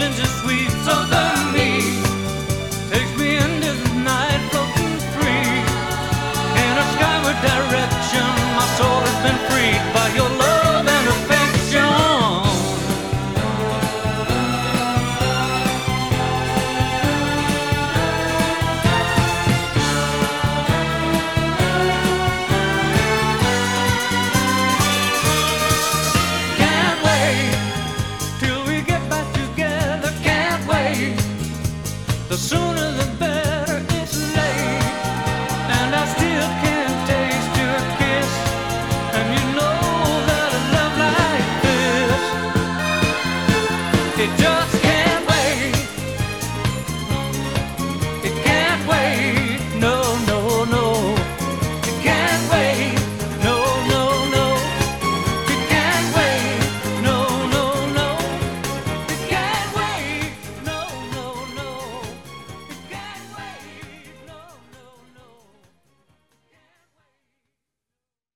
ginger sweet southern me takes me into the night, floating free in a skyward direction. My soul has been freed by your love and affection. Can't wait till we get back together. Can't wait. The sooner the better. It's late, and I still can't taste your kiss. And you know that a love like this, it just